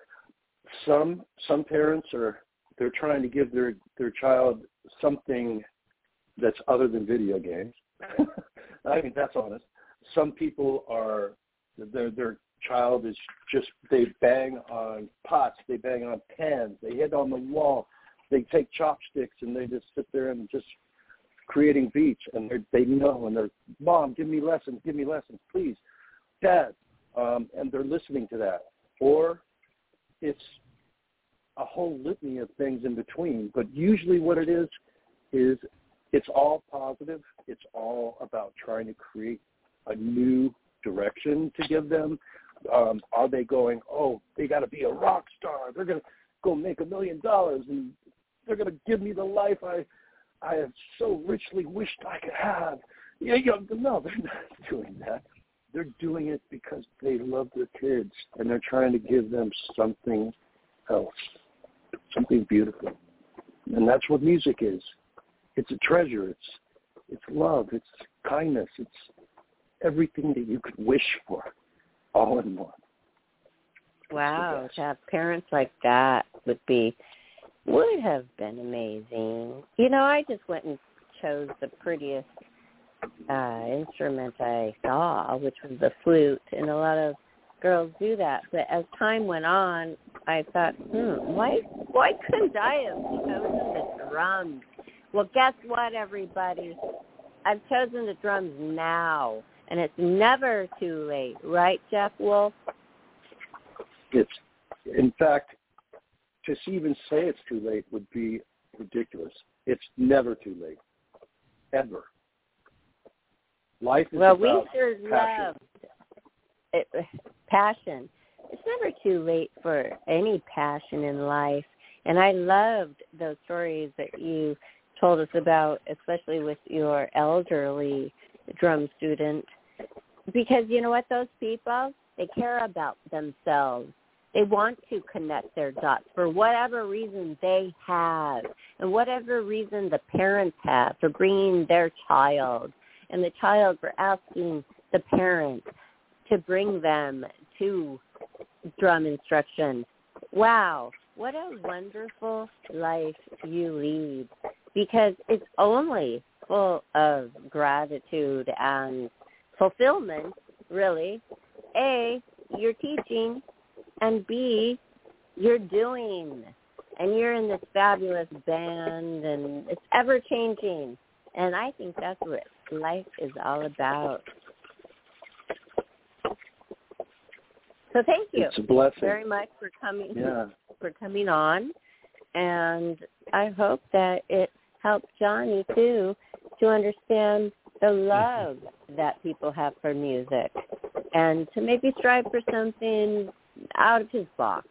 some parents they're trying to give their child something that's other than video games. I mean, that's honest. Some people are their child is just, they bang on pots, they bang on pans, they hit on the wall, they take chopsticks and they just sit there and just creating beats, and they know, and they're, Mom, give me lessons, please, Dad, and they're listening to that. Or it's a whole litany of things in between, but usually what it is it's all positive. It's all about trying to create a new direction to give them. Are they going, oh, they got to be a rock star, they're going to go make $1 million, and they're going to give me the life I have so richly wished I could have? No, they're not doing that. They're doing it because they love their kids, and they're trying to give them something else, something beautiful. And that's what music is. It's a treasure. It's love. It's kindness. It's everything that you could wish for, all in one. Wow, to have parents like that would have been amazing. I just went and chose the prettiest instrument I saw, which was the flute, and a lot of girls do that. But as time went on, I thought, why couldn't I have chosen the drums? Well, guess what, everybody? I've chosen the drums now, and it's never too late, right, Jeff Wolf? It's, in fact, to even say it's too late would be ridiculous. It's never too late, ever. Life is about we sure passion. loved passion. It's never too late for any passion in life, and I loved those stories that you told us about, especially with your elderly drum student, because you know what, those people, they care about themselves. They want to connect their dots for whatever reason they have, and whatever reason the parents have for bringing their child, and the child for asking the parent to bring them to drum instruction. Wow, what a wonderful life you lead, because it's only full of gratitude and fulfillment, really. A, you're teaching, and B, you're doing, and you're in this fabulous band, and it's ever-changing, and I think that's what life is all about. So thank you It's a blessing. very much for coming on, and I hope that it helped Johnny too to understand the love that people have for music, and to maybe strive for something out of his box.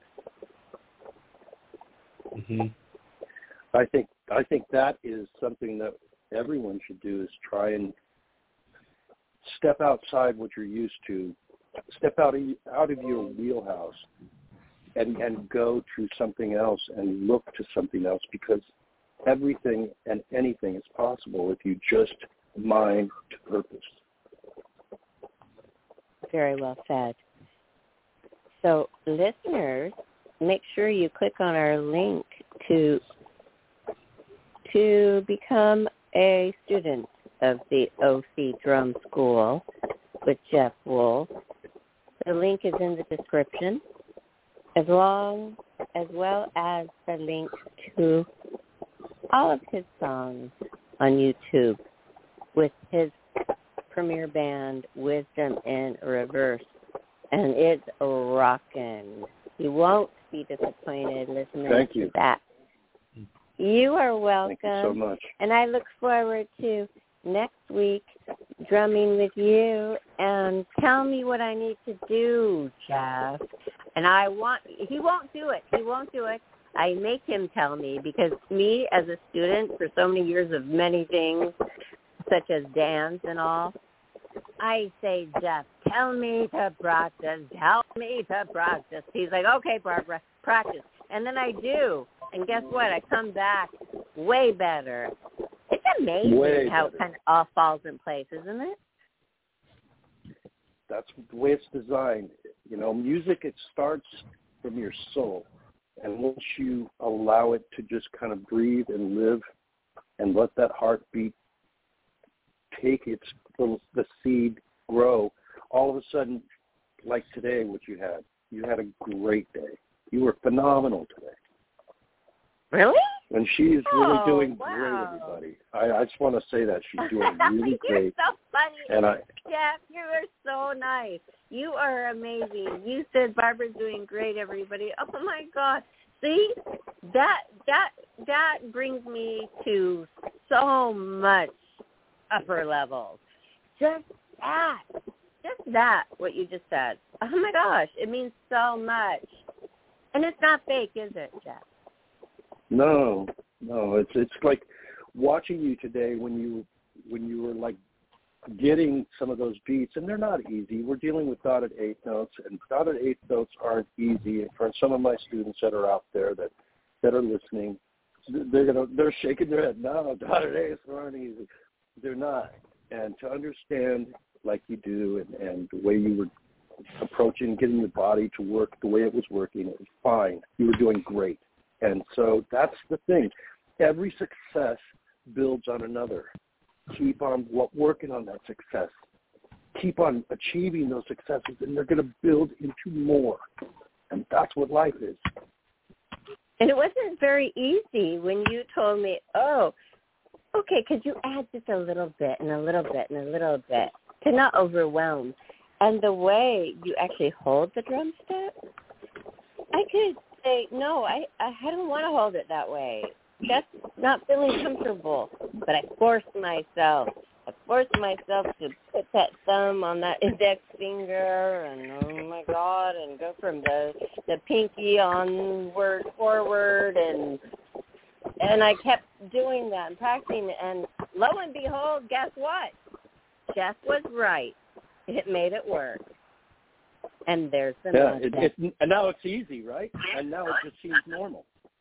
Mm-hmm. I think that is something that everyone should do, is try and step outside what you're used to, step out of your wheelhouse and go to something else and look to something else, because everything and anything is possible if you just mind to purpose. Very well said. So, listeners, make sure you click on our link to become a student of the OC Drum School with Jeff Wolf. The link is in the description, as well as the link to all of his songs on YouTube with his premier band, Wisdom in Reverse. And it's rockin'. You won't be disappointed listening to that. You are welcome. Thank you so much. And I look forward to next week drumming with you. And tell me what I need to do, Jeff. And he won't do it. I make him tell me, because me as a student for so many years of many things, such as dance and all, I say, Jeff, tell me to practice. Tell me to practice. He's like, okay, Barbara, practice. And then I do. And guess what? I come back way better. It's amazing how it kind of all falls in place, isn't it? That's the way it's designed. Music, it starts from your soul. And once you allow it to just kind of breathe and live and let that heartbeat take the seed grow, all of a sudden, like today, what you had a great day. You were phenomenal today. Really? And she's really doing great, everybody. I just want to say that she's doing really You're great. so funny. And Jeff, you are so nice. You are amazing. You said Barbara's doing great, everybody. Oh my God. See, that brings me to so much upper levels. Just that, what you just said. Oh my gosh, it means so much. And it's not fake, is it, Jeff? No, it's like watching you today when you were like getting some of those beats, and they're not easy. We're dealing with dotted eighth notes, and dotted eighth notes aren't easy. And for some of my students that are out there that are listening, they're shaking their head. No, dotted eighths aren't easy. They're not. And to understand like you do, and the way you were approaching getting your body to work the way it was working, it was fine. You were doing great. And so that's the thing. Every success builds on another. Keep on working on that success. Keep on achieving those successes, and they're going to build into more. And that's what life is. And it wasn't very easy when you told me, oh, okay, could you add just a little bit and a little bit and a little bit to not overwhelm? And the way you actually hold the drumstick, I could say, no, I don't want to hold it that way. That's not feeling comfortable. But I forced myself to put that thumb on that index finger and, oh, my God, and go from the pinky onward, forward, and I kept doing that and practicing, and lo and behold, guess what? Jeff was right. It made it work. And there's the magic. And now it's easy, right? And now it just seems normal.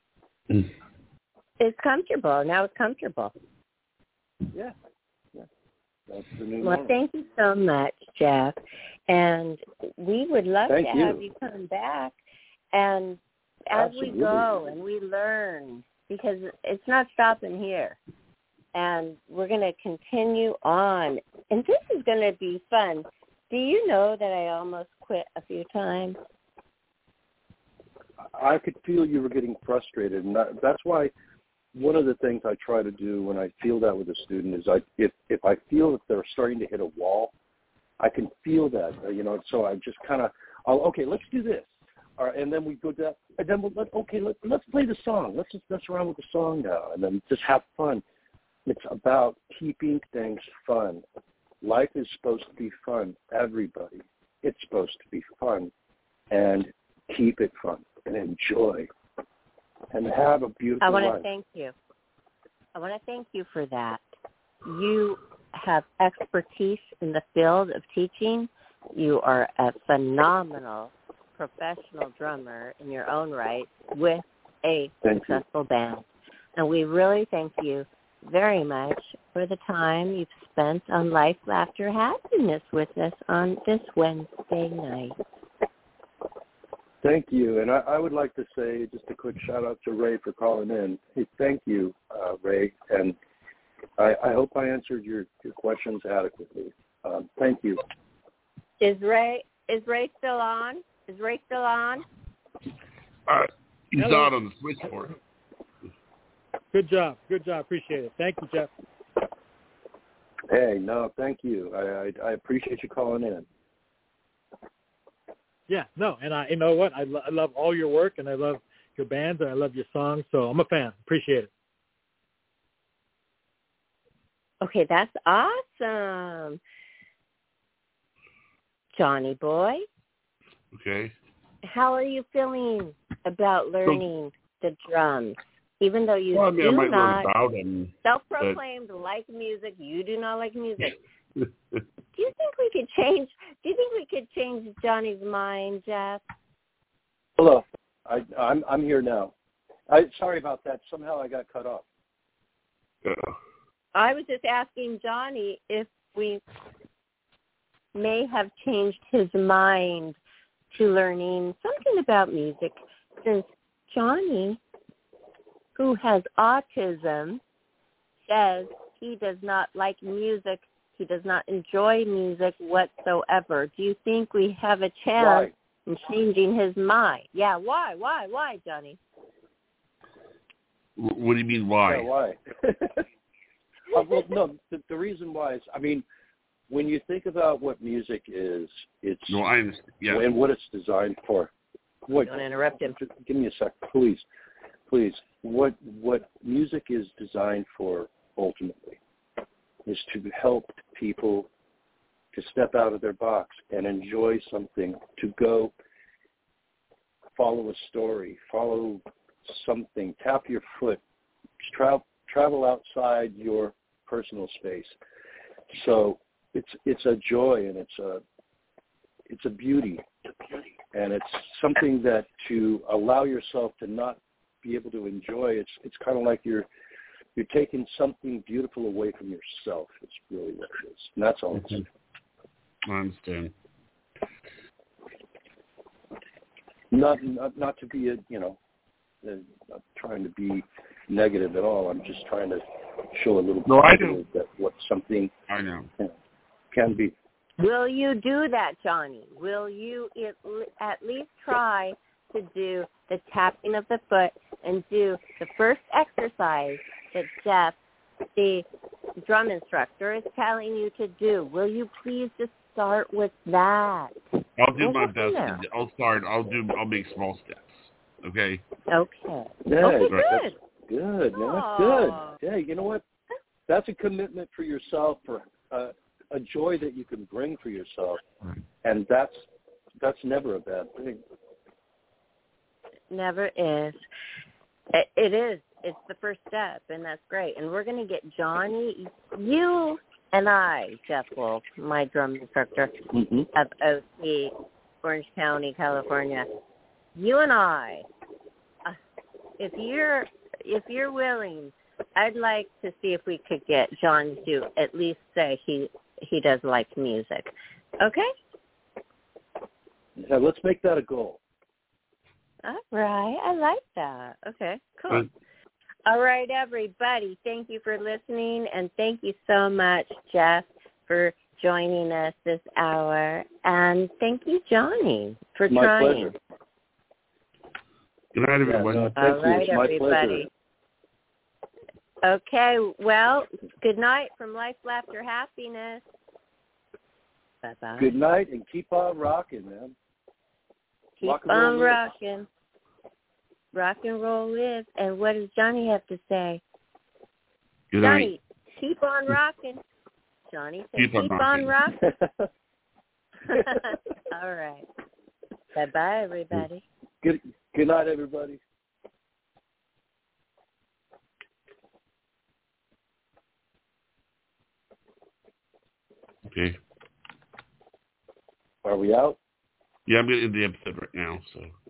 It's comfortable. Now it's comfortable. Yeah. That's the new normal. Thank you so much, Jeff. And we would love to have you come back. And as we go and we learn, because it's not stopping here. And we're going to continue on. And this is going to be fun. Do you know that I almost quit a few times? I could feel you were getting frustrated, and that's why one of the things I try to do when I feel that with a student is if I feel that they're starting to hit a wall, I can feel that, so I just kind of, okay, let's do this. All right, and then we go down, and then let's play the song. Let's just mess around with the song now, and then just have fun. It's about keeping things fun. Life is supposed to be fun, everybody. It's supposed to be fun, and keep it fun and enjoy and have a beautiful life. I want to thank you. I want to thank you for that. You have expertise in the field of teaching. You are a phenomenal professional drummer in your own right with a successful band. And we really thank you very much for the time you've spent on Life, Laughter, Happiness with us on this Wednesday night. Thank you. And I would like to say just a quick shout-out to Ray for calling in. Hey, thank you, Ray. And I hope I answered your questions adequately. Thank you. Is Ray still on? Is Ray still on? He's not on the switchboard. Good job. Appreciate it. Thank you, Jeff. Hey, no, thank you. I appreciate you calling in. Yeah, no, and you know what? I love all your work, and I love your bands, and I love your songs, so I'm a fan. Appreciate it. Okay, that's awesome. Johnny boy. Okay. How are you feeling about learning the the drums, even though you I do might not learn about him. self-proclaimed like music. You do not like music. But... Do you think we could change? Do you think we could change Johnny's mind, Jeff? Hello, I'm here now. Sorry about that. Somehow I got cut off. I was just asking Johnny if we may have changed his mind to learning something about music, since Johnny, who has autism, says he does not like music. He does not enjoy music whatsoever. Do you think we have a chance in changing his mind? Yeah, why, Johnny? What do you mean, why? Yeah, why? Well, no, the reason why is, I mean, when you think about what music is, it's no, I understand. Yeah. And what it's designed for. Don't interrupt him. Give me a sec, please. What music is designed for ultimately is to help people to step out of their box and enjoy something, to go follow a story, follow something, tap your foot, travel outside your personal space. So it's a joy, and it's a beauty, and it's something that to allow yourself to not be able to enjoy. It's kind of like you're taking something beautiful away from yourself. It's really what it is, and that's all. Mm-hmm. I understand. Not to be not trying to be negative at all. I'm just trying to show a little positive that what something I know can be. Will you do that, Johnny? Will you at least try to do the tapping of the foot and do the first exercise that Jeff, the drum instructor, is telling you to do? Will you please just start with that? I'll do my best. I'll start. I'll make small steps. Okay. Okay. Yeah, okay, good. Good. Man, that's good. Yeah, you know what? That's a commitment for yourself, for a joy that you can bring for yourself, and that's never a bad thing. Never is. It is. It's the first step, and that's great. And we're going to get Johnny, you and I, Jeff Wolf, my drum instructor of OC, Orange County, California. You and I, if you're willing, I'd like to see if we could get John to at least say he does like music. Okay? Yeah, let's make that a goal. All right. I like that. Okay, cool. All right, everybody. Thank you for listening, and thank you so much, Jeff, for joining us this hour. And thank you, Johnny, for My trying. pleasure. Good night, everyone. Yeah, all right, everybody. Pleasure. Okay, well, good night from Life, Laughter, Happiness. Bye-bye. Good night, and keep on rocking, man. Keep on rocking. Rock and roll is. And what does Johnny have to say? Good Johnny, night. keep on rocking. Johnny said, keep on rocking. All right. Bye-bye, everybody. Good night, everybody. Okay. Are we out? Yeah, I'm getting the episode right now, so.